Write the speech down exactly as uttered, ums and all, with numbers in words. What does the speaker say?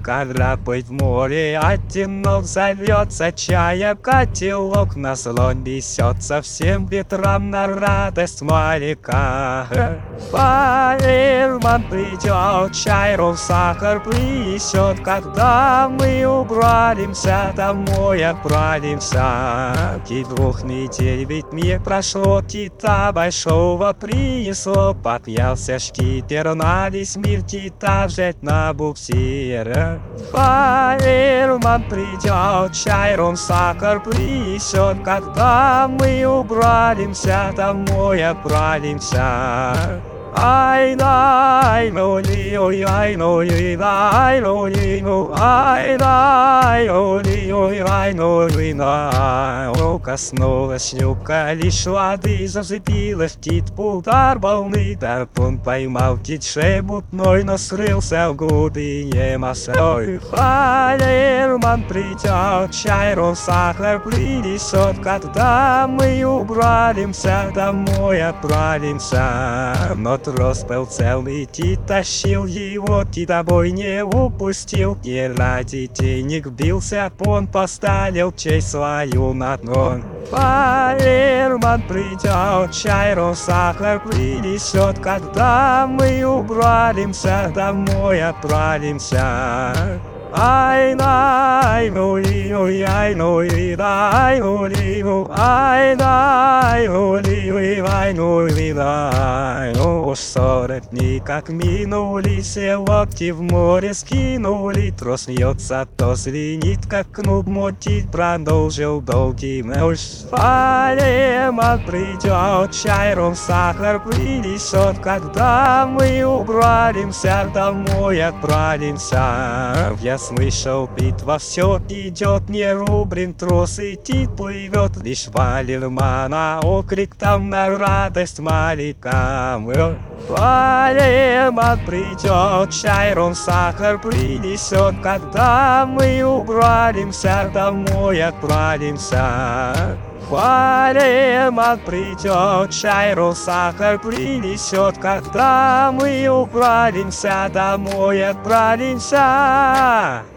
корабль в море одинок, зовется чая котелок, на слон несется всем ветрам на радость моряка. Фаерман придет, чай, ром, сахар принесет, когда мы убранимся, домой отправимся. И двух недель ведь не прошло, кита большого принесло, поднялся шкипер, на весь мир кита взять на буксир. Фаерман придет, чай, ром, сахар принесет, когда мы убранимся, домой отправимся. Ай дай ну ли ой ай ну ли дай ну ли ну ай дай ну ли ой ай ну ли на. Коснулась щука лишь воды, зацепилась кит, удар волны, тарпун поймал кит шебутной, но скрылся в глубине морской. Фаерман придет, чай, ром, сахар принесет, когда мы убранимся, домой отправимся. Но трос был целый, ти тащил его, ти тобой не упустил, и ради денег бился, он поставил честь свою на трон. Фаерман придет, чай, ром, сахар принесет, когда мы убранимся, домой отправимся. Ай дай ну ли ой ай ну ли дай ну ли ну ай дай ну ли ой ай ну ли дай. Уж сорок дней как минули, все локти в море скинули, трос смеется, то звенит, как кнут мотит, продолжил долгий ночь. Фаерман придет, чай, ром, сахар принесет, когда мы убранимся, домой отправимся. Я слышал, битва все идет, не рубрин трос идти плывет, лишь Фаермана окрик там на радость морякам. Фаерман придет, чай, ром, сахар принесет, когда мы убранимся, домой отправимся. Фаерман придет, чай, ром, сахар принесет, когда мы убранимся, домой отправимся.